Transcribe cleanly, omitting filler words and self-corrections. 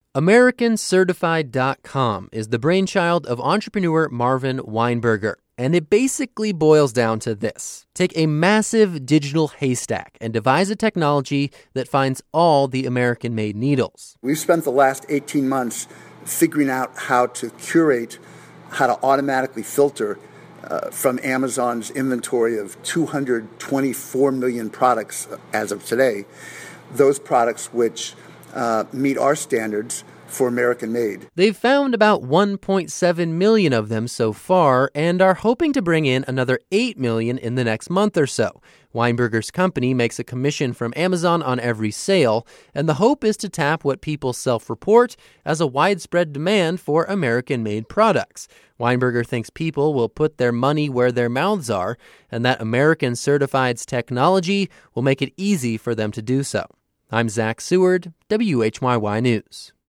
AmericanCertified.com is the brainchild of entrepreneur Marvin Weinberger, and it basically boils down to this. Take a massive digital haystack and devise a technology that finds all the American-made needles. We've spent the last 18 months figuring out how to curate, how to automatically filter from Amazon's inventory of 224 million products as of today, those products which meet our standards for American-made. They've found about 1.7 million of them so far and are hoping to bring in another 8 million in the next month or so. Weinberger's company makes a commission from Amazon on every sale, and the hope is to tap what people self-report as a widespread demand for American-made products. Weinberger thinks people will put their money where their mouths are, and that American Certified's technology will make it easy for them to do so. I'm Zach Seward, WHYY News.